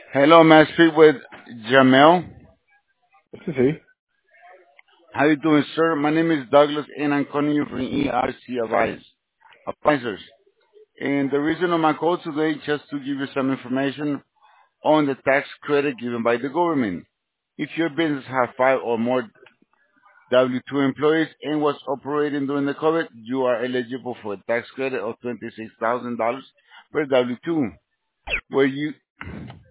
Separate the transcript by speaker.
Speaker 1: Hello, may I speak with Jamel?
Speaker 2: This is he.
Speaker 1: How you doing, sir? My name is Douglas, and I'm calling you from Advisors. And the reason of my call today is just to give you some information on the tax credit given by the government. If your business has five or more W-2 employees and was operating during the COVID, you are eligible for a tax credit of $26,000 per W-2. Were you?